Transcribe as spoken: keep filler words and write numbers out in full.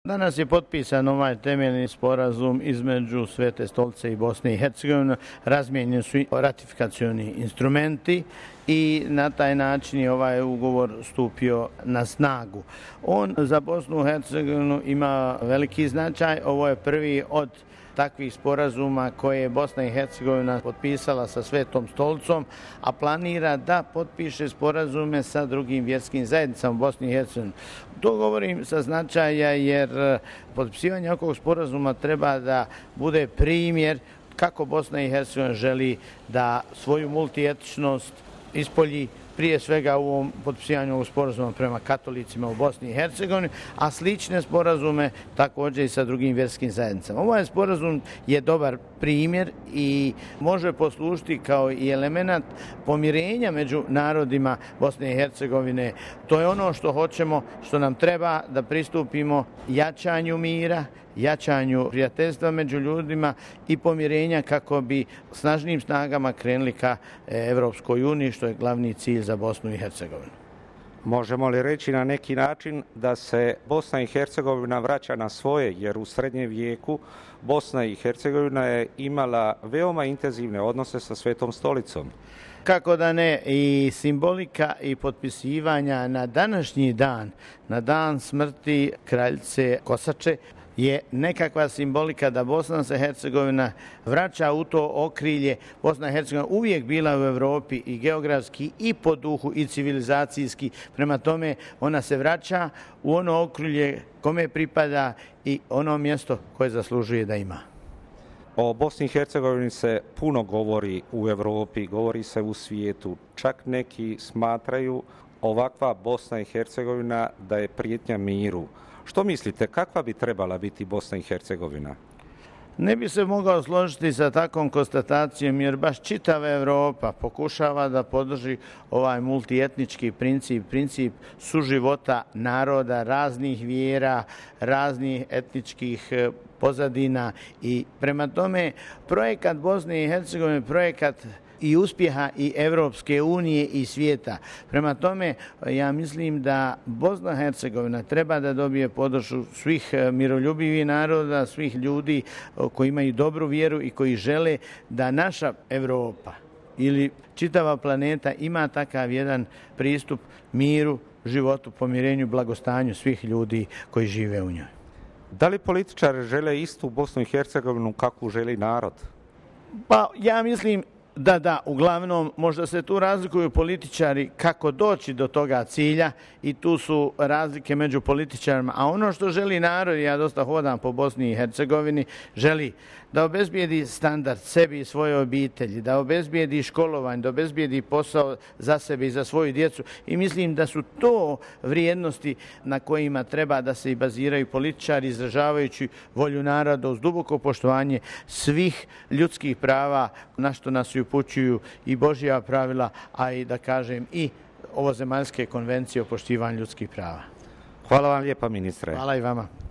Danas je potpisan ovaj temeljni sporazum između Svete stolice i Bosne i Hercegovine. Razmijenjeni su ratifikacioni instrumenti i na taj način je ovaj ugovor stupio na snagu. On za Bosnu i Hercegovinu ima veliki značaj. Ovo je prvi od takvih sporazuma koje je Bosna i Hercegovina potpisala sa Svetom stolicom, a planira da potpiše sporazume sa drugim vjerskim zajednicama u Bosni i Hercegovini. To govorim sa značaja jer potpisivanje ovog sporazuma treba da bude primjer kako Bosna i Hercegovina želi da svoju multietičnost ispolji prije svega u ovom potpisivanju ovog sporazuma prema katolicima u Bosni i Hercegovini, a slične sporazume također i sa drugim vjerskim zajednicama. Ovaj sporazum je dobar primjer i može poslužiti kao i element pomirenja među narodima Bosne i Hercegovine. To je ono što hoćemo, što nam treba da pristupimo jačanju mira, jačanju prijateljstva među ljudima i pomirenja kako bi snažnim snagama krenuli ka Evropskoj uniji, što je glavni cilj za Bosnu i Hercegovinu. Možemo li reći na neki način da se Bosna i Hercegovina vraća na svoje, jer u srednjem vijeku Bosna i Hercegovina je imala veoma intenzivne odnose sa Svetom stolicom? Kako da ne, i simbolika i potpisivanja na današnji dan, na dan smrti kraljice Kosače, je nekakva simbolika da Bosna i Hercegovina vraća u to okrilje. Bosna i Hercegovina uvijek bila u Europi i geografski i po duhu i civilizacijski. Prema tome ona se vraća u ono okrilje kome pripada i ono mjesto koje zaslužuje da ima. O Bosni i Hercegovini se puno govori u Europi, govori se u svijetu. Čak neki smatraju ovakva Bosna i Hercegovina da je prijetnja miru. Što mislite, kakva bi trebala biti Bosna i Hercegovina? Ne bi se mogao složiti sa takvom konstatacijom jer baš čitava Europa pokušava da podrži ovaj multietnički princip, princip suživota naroda, raznih vjera, raznih etničkih pozadina i prema tome projekat Bosne i Hercegovine, projekat i uspjeha i Evropske unije i svijeta. Prema tome, ja mislim da Bosna i Hercegovina treba da dobije podršku svih miroljubivih naroda, svih ljudi koji imaju dobru vjeru i koji žele da naša Europa ili čitava planeta ima takav jedan pristup miru, životu, pomirenju, blagostanju svih ljudi koji žive u njoj. Da li političari žele istu Bosnu i Hercegovinu kakvu želi narod? Pa ja mislim Da, da, uglavnom možda se tu razlikuju političari kako doći do toga cilja i tu su razlike među političarima. A ono što želi narod, ja dosta hodam po Bosni i Hercegovini, želi da obezbijedi standard sebi i svojoj obitelji, da obezbijedi školovanje, da obezbijedi posao za sebe i za svoju djecu. I mislim da su to vrijednosti na kojima treba da se i baziraju političari, izražavajući volju naroda uz duboko poštovanje svih ljudskih prava na što nas i upućuju i Božja pravila, a i da kažem i ovozemaljske konvencije o poštivanju ljudskih prava. Hvala vam lijepa, ministre. Hvala i vama.